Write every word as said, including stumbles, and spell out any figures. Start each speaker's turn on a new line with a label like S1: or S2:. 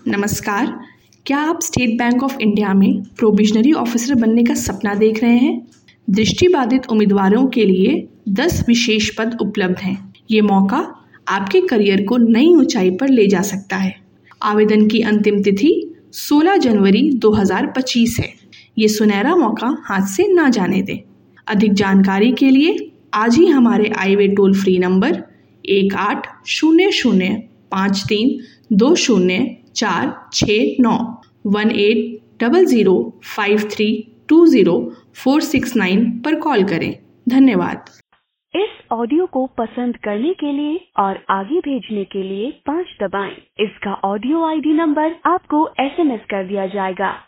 S1: नमस्कार, क्या आप स्टेट बैंक ऑफ इंडिया में प्रोबेशनरी ऑफिसर बनने का सपना देख रहे हैं? दृष्टिबाधित उम्मीदवारों के लिए दस विशेष पद उपलब्ध हैं। ये मौका आपके करियर को नई ऊंचाई पर ले जा सकता है। आवेदन की अंतिम तिथि सोलह जनवरी दो हज़ार पच्चीस है। ये सुनहरा मौका हाथ से ना जाने दें। अधिक जानकारी के लिए आज ही हमारे आईवे टोल फ्री नंबर एक आठ शून्य शून्य पाँच तीन दो शून्य चार छः नौ one eight double zero five three two zero four six nine पर कॉल करें। धन्यवाद।
S2: इस ऑडियो को पसंद करने के लिए और आगे भेजने के लिए पाँच दबाएं। इसका ऑडियो आईडी नंबर आपको एसएमएस कर दिया जाएगा।